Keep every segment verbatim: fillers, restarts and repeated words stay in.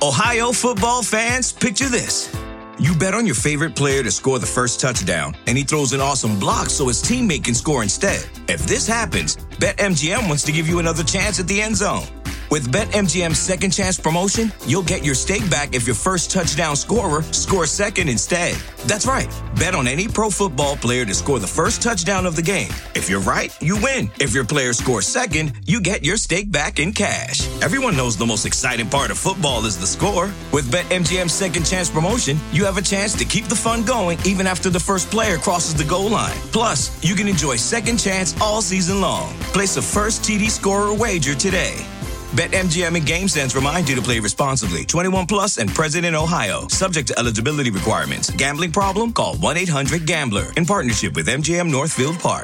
Ohio football fans, picture this. You bet on your favorite player to score the first touchdown, and he throws an awesome block so his teammate can score instead. If this happens, BetMGM wants to give you another chance at the end zone. With BetMGM's Second Chance promotion, you'll get your stake back if your first touchdown scorer scores second instead. That's right. Bet on any pro football player to score the first touchdown of the game. If you're right, you win. If your player scores second, you get your stake back in cash. Everyone knows the most exciting part of football is the score. With BetMGM's Second Chance promotion, you have a chance to keep the fun going even after the first player crosses the goal line. Plus, you can enjoy Second Chance all season long. Place a first T D scorer wager today. BetMGM and GameSense remind you to play responsibly. twenty-one plus and present in Ohio. Subject to eligibility requirements. Gambling problem? Call one eight hundred gambler. In partnership with M G M Northfield Park.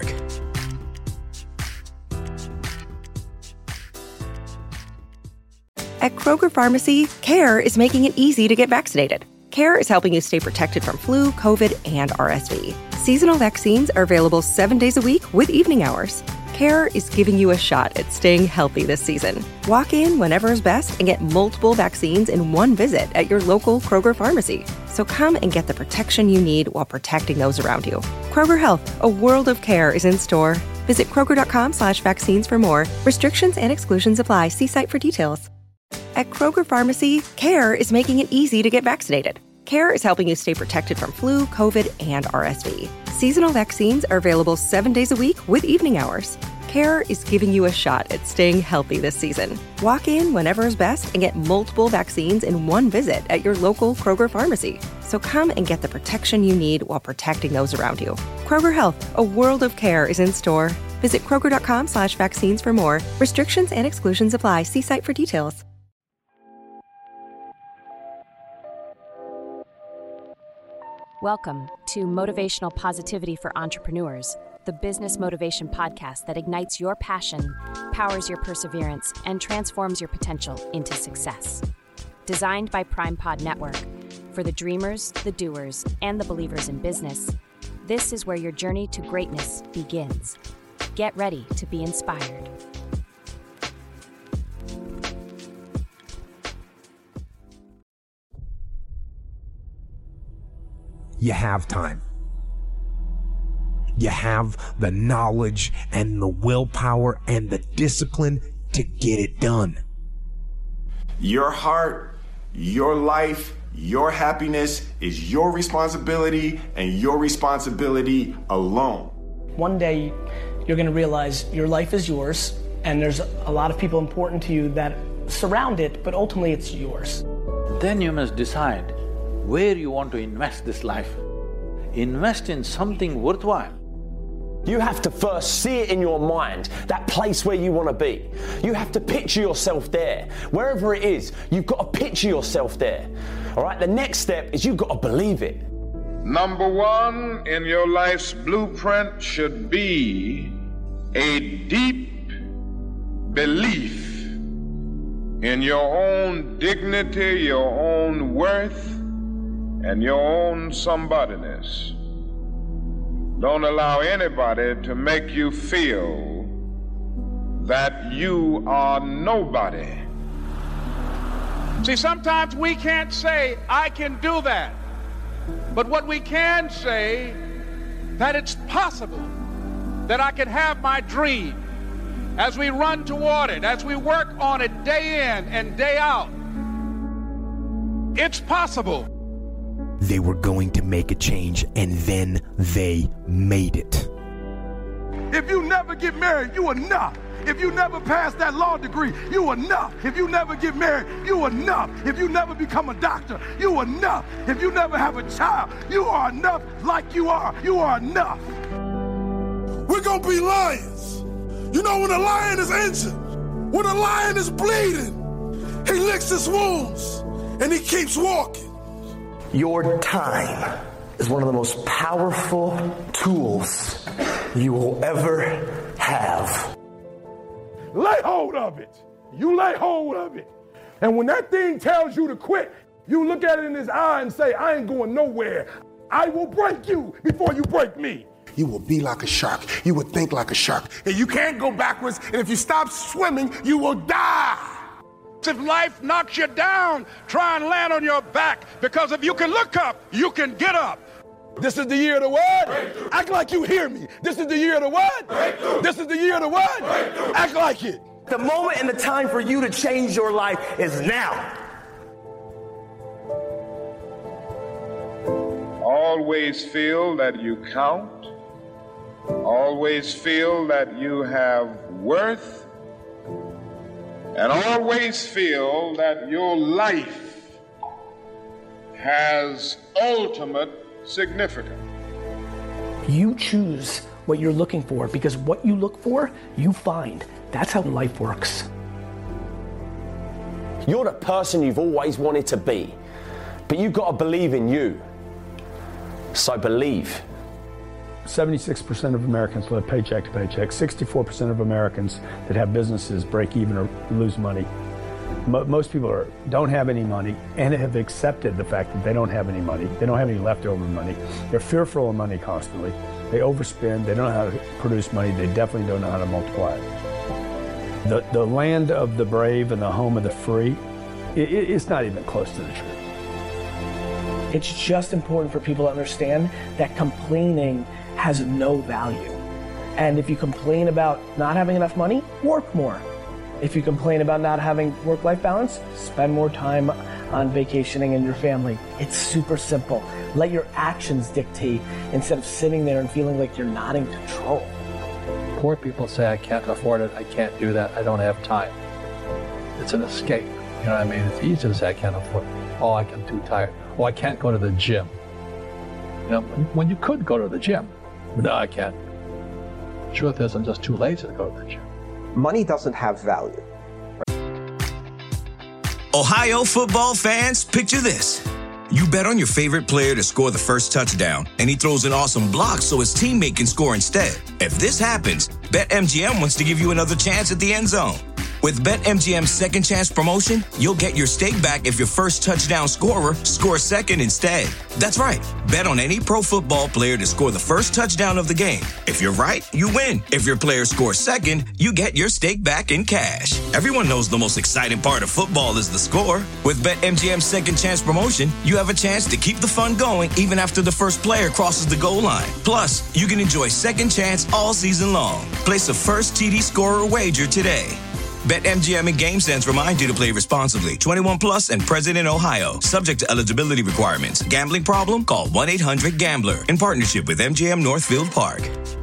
At Kroger Pharmacy, CARE is making it easy to get vaccinated. CARE is helping you stay protected from flu, COVID, and R S V. Seasonal vaccines are available seven days a week with evening hours. CARE is giving you a shot at staying healthy this season. Walk in whenever is best and get multiple vaccines in one visit at your local Kroger pharmacy. So come and get the protection you need while protecting those around you. Kroger Health, a world of care is in store. Visit Kroger.com slash vaccines for more. Restrictions and exclusions apply. See site for details. At Kroger Pharmacy, CARE is making it easy to get vaccinated. CARE is helping you stay protected from flu, COVID, and R S V. Seasonal vaccines are available seven days a week with evening hours. CARE is giving you a shot at staying healthy this season. Walk in whenever is best and get multiple vaccines in one visit at your local Kroger pharmacy. So come and get the protection you need while protecting those around you. Kroger Health, a world of care is in store. Visit Kroger.com slash vaccines for more. Restrictions and exclusions apply. See site for details. Welcome to Motivational Positivity for Entrepreneurs, the business motivation podcast that ignites your passion, powers your perseverance, and transforms your potential into success. Designed by PrimePod Network, for the dreamers, the doers, and the believers in business, this is where your journey to greatness begins. Get ready to be inspired. You have time. You have the knowledge and the willpower and the discipline to get it done. Your heart, your life, your happiness is your responsibility and your responsibility alone. One day you're going to realize your life is yours and there's a lot of people important to you that surround it, but ultimately it's yours. Then you must decide where you want to invest this life. Invest in something worthwhile. You have to first see it in your mind, that place where you want to be. You have to picture yourself there. Wherever it is, you've got to picture yourself there. All right, the next step is you've got to believe it. Number one in your life's blueprint should be a deep belief in your own dignity, your own worth, and your own somebodyness. Don't allow anybody to make you feel that you are nobody. See, sometimes we can't say, I can do that. But what we can say, that it's possible that I can have my dream as we run toward it, as we work on it day in and day out. It's possible. They were going to make a change, and then they made it. If you never get married, you enough. If you never pass that law degree, you enough. If you never get married, you enough. If you never become a doctor, you enough. If you never have a child, you are enough like you are. You are enough. We're going to be lions. You know, when a lion is injured, when a lion is bleeding, he licks his wounds and he keeps walking. Your time is one of the most powerful tools you will ever have. Lay hold of it. You lay hold of it. And when that thing tells you to quit, you look at it in his eye and say, I ain't going nowhere. I will break you before you break me. You will be like a shark. You will think like a shark. And you can't go backwards. And if you stop swimming, you will die. If life knocks you down, try and land on your back, because if you can look up, you can get up. This is the year of the what? Breakthrough. Act like you hear me. This is the year of the what? Breakthrough. This is the year of the what? Breakthrough. Act like it. The moment and the time for you to change your life is now. Always feel that you count. Always feel that you have worth. And always feel that your life has ultimate significance. You choose what you're looking for, because what you look for, you find. That's how life works. You're the person you've always wanted to be, but you've got to believe in you. So believe. seventy-six percent of Americans live paycheck to paycheck. sixty-four percent of Americans that have businesses break even or lose money. Mo- most people are, don't have any money and have accepted the fact that they don't have any money. They don't have any leftover money. They're fearful of money constantly. They overspend. They don't know how to produce money. They definitely don't know how to multiply it. The, the land of the brave and the home of the free, it, it's not even close to the truth. It's just important for people to understand that complaining has no value. And if you complain about not having enough money, work more. If you complain about not having work-life balance, spend more time on vacationing and your family. It's super simple. Let your actions dictate instead of sitting there and feeling like you're not in control. Poor people say, I can't afford it, I can't do that, I don't have time. It's an escape. You know what I mean? It's easy to say, I can't afford it. Oh, I get too tired. Oh, I can't go to the gym. You know, when you could go to the gym. No, I can't. Truth is, I'm just too lazy to go to the gym. Money doesn't have value. Ohio football fans, picture this. You bet on your favorite player to score the first touchdown, and he throws an awesome block so his teammate can score instead. If this happens, BetMGM wants to give you another chance at the end zone. With BetMGM's Second Chance promotion, you'll get your stake back if your first touchdown scorer scores second instead. That's right. Bet on any pro football player to score the first touchdown of the game. If you're right, you win. If your player scores second, you get your stake back in cash. Everyone knows the most exciting part of football is the score. With BetMGM's Second Chance promotion, you have a chance to keep the fun going even after the first player crosses the goal line. Plus, you can enjoy Second Chance all season long. Place a first T D scorer wager today. BetMGM and GameSense remind you to play responsibly. twenty-one plus and present in Ohio. Subject to eligibility requirements. Gambling problem? Call one eight hundred gambler. In partnership with M G M Northfield Park.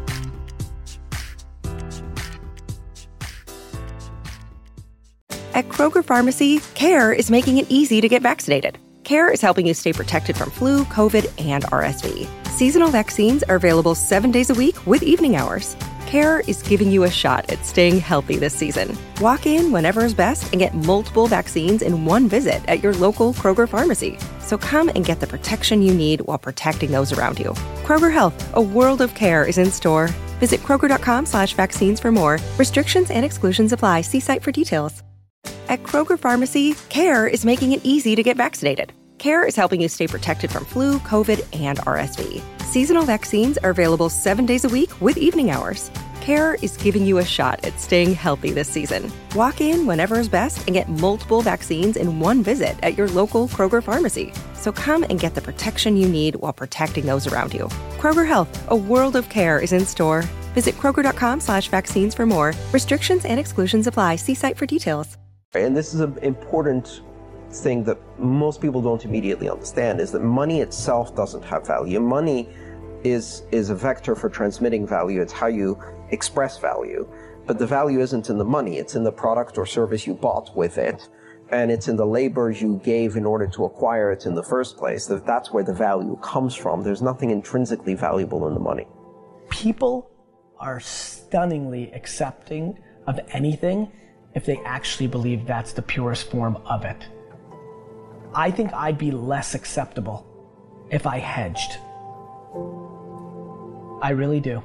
At Kroger Pharmacy, CARE is making it easy to get vaccinated. CARE is helping you stay protected from flu, COVID, and R S V. Seasonal vaccines are available seven days a week with evening hours. CARE is giving you a shot at staying healthy this season. Walk in whenever is best and get multiple vaccines in one visit at your local Kroger pharmacy. So come and get the protection you need while protecting those around you. Kroger Health, a world of care is in store. Visit Kroger.com slash vaccines for more. Restrictions and exclusions apply. See site for details. At Kroger Pharmacy, CARE is making it easy to get vaccinated. CARE is helping you stay protected from flu, COVID, and R S V. Seasonal vaccines are available seven days a week with evening hours. CARE is giving you a shot at staying healthy this season. Walk in whenever is best and get multiple vaccines in one visit at your local Kroger pharmacy. So come and get the protection you need while protecting those around you. Kroger Health, a world of care is in store. Visit Kroger.com slash vaccines for more. Restrictions and exclusions apply. See site for details. And this is an important thing that most people don't immediately understand, is that money itself doesn't have value. Money is is a vector for transmitting value. It's how you express value. But the value isn't in the money. It's in the product or service you bought with it. And it's in the labor you gave in order to acquire it in the first place. That's where the value comes from. There's nothing intrinsically valuable in the money. People are stunningly accepting of anything if they actually believe that's the purest form of it. I think I'd be less acceptable if I hedged. I really do.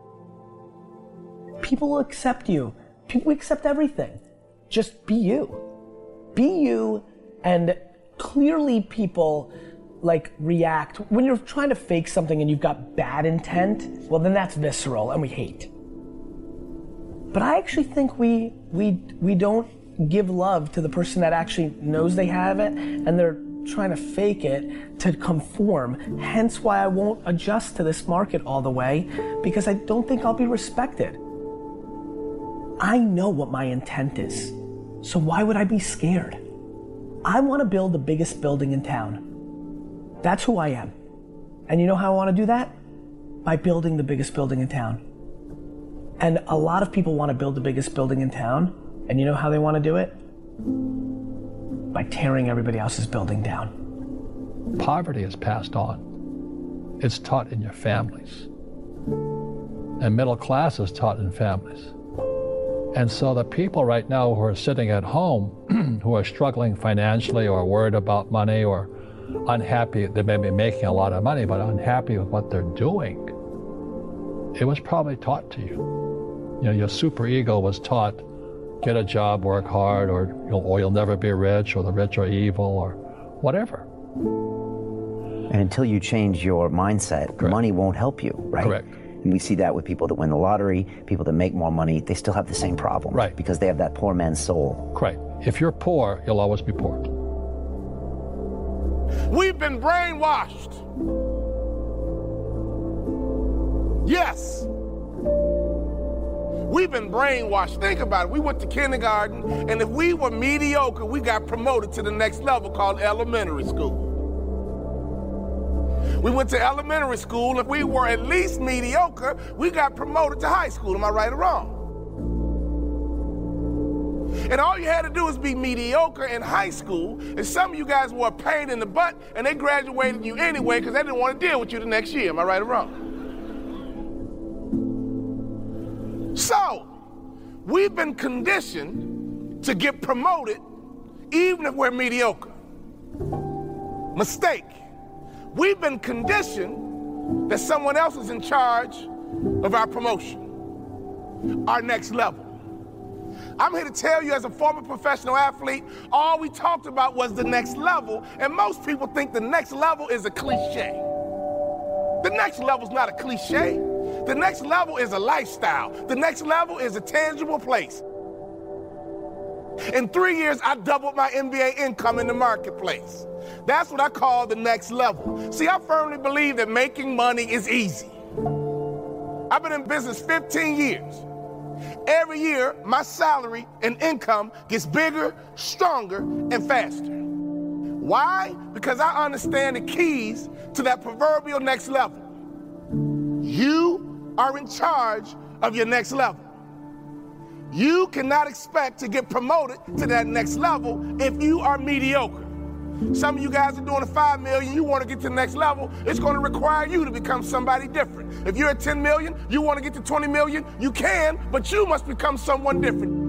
People will accept you. People accept everything. Just be you. Be you, and clearly people like react. When you're trying to fake something and you've got bad intent, well then that's visceral and we hate. But I actually think we we we don't give love to the person that actually knows they have it and they're trying to fake it to conform. Hence why I won't adjust to this market all the way, because I don't think I'll be respected. I know what my intent is, so why would I be scared? I want to build the biggest building in town. That's who I am. And you know how I want to do that? By building the biggest building in town. And a lot of people want to build the biggest building in town, and you know how they want to do it? By tearing everybody else's building down. Poverty is passed on. It's taught in your families. And middle class is taught in families. And so the people right now who are sitting at home, who are struggling financially or worried about money or unhappy, they may be making a lot of money, but unhappy with what they're doing, it was probably taught to you. You know, your superego was taught, get a job, work hard, or you'll, or you'll never be rich, or the rich are evil, or whatever. And until you change your mindset, Correct. Money won't help you, right? Correct. And we see that with people that win the lottery, people that make more money, they still have the same problem. Right. Because they have that poor man's soul. Right. If you're poor, you'll always be poor. We've been brainwashed. Yes. We've been brainwashed. Think about it. We went to kindergarten, and if we were mediocre, we got promoted to the next level called elementary school. We went to elementary school. If we were at least mediocre, we got promoted to high school. Am I right or wrong? And all you had to do was be mediocre in high school, and some of you guys were a pain in the butt, and they graduated you anyway because they didn't want to deal with you the next year. Am I right or wrong? So, we've been conditioned to get promoted even if we're mediocre. Mistake. We've been conditioned that someone else is in charge of our promotion, our next level. I'm here to tell you, as a former professional athlete, all we talked about was the next level, and most people think the next level is a cliche. The next level is not a cliche. The next level is a lifestyle. The next level is a tangible place. In three years, I doubled my N B A income in the marketplace. That's what I call the next level. See, I firmly believe that making money is easy. I've been in business fifteen years. Every year, my salary and income gets bigger, stronger, and faster. Why? Because I understand the keys to that proverbial next level. You are in charge of your next level. You cannot expect to get promoted to that next level if you are mediocre. Some of you guys are doing a five million, you want to get to the next level, it's going to require you to become somebody different. If you're at ten million, you want to get to twenty million, you can, but you must become someone different.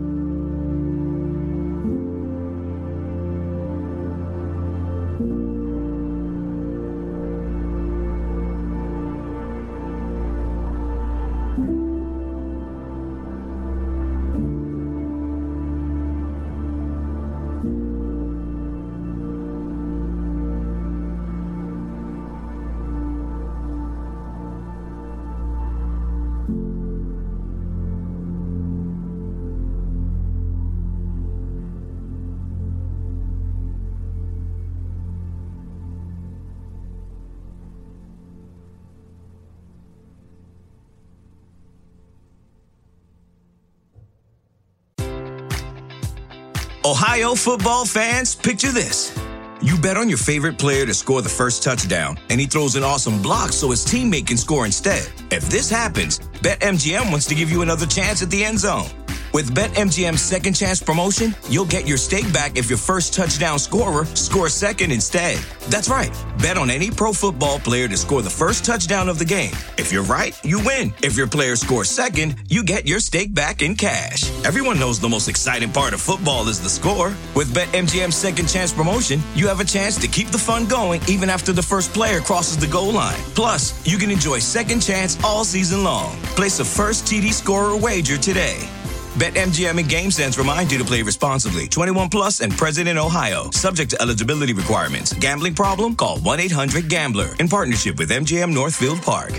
Ohio football fans, picture this. You bet on your favorite player to score the first touchdown, and he throws an awesome block so his teammate can score instead. If this happens, BetMGM wants to give you another chance at the end zone. With BetMGM's second chance promotion, you'll get your stake back if your first touchdown scorer scores second instead. That's right. Bet on any pro football player to score the first touchdown of the game. If you're right, you win. If your player scores second, you get your stake back in cash. Everyone knows the most exciting part of football is the score. With BetMGM's second chance promotion, you have a chance to keep the fun going even after the first player crosses the goal line. Plus, you can enjoy second chance all season long. Place a first T D scorer wager today. BetMGM and GameSense remind you to play responsibly. twenty-one plus and present in Ohio. Subject to eligibility requirements. Gambling problem? Call one eight hundred gambler. In partnership with M G M Northfield Park.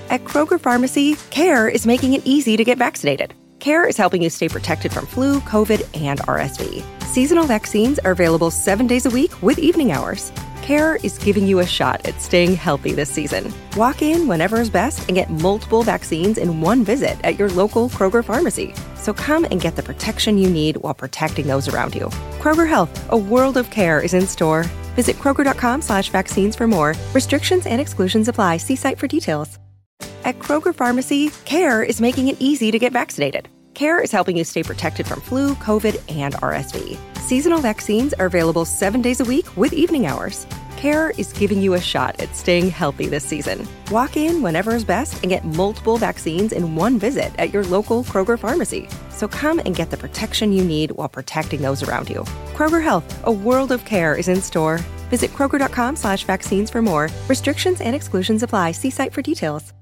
At Kroger Pharmacy, CARE is making it easy to get vaccinated. CARE is helping you stay protected from flu, COVID, and R S V. Seasonal vaccines are available seven days a week with evening hours. CARE is giving you a shot at staying healthy this season. Walk in whenever is best and get multiple vaccines in one visit at your local Kroger Pharmacy. So come and get the protection you need while protecting those around you. Kroger Health, a world of care is in store. Visit Kroger.com slash vaccines for more. Restrictions and exclusions apply. See site for details. At Kroger Pharmacy, CARE is making it easy to get vaccinated. CARE is helping you stay protected from flu, COVID, and R S V. Seasonal vaccines are available seven days a week with evening hours. CARE is giving you a shot at staying healthy this season. Walk in whenever is best and get multiple vaccines in one visit at your local Kroger Pharmacy. So come and get the protection you need while protecting those around you. Kroger Health, a world of care is in store. Visit Kroger.com slash vaccines for more. Restrictions and exclusions apply. See site for details.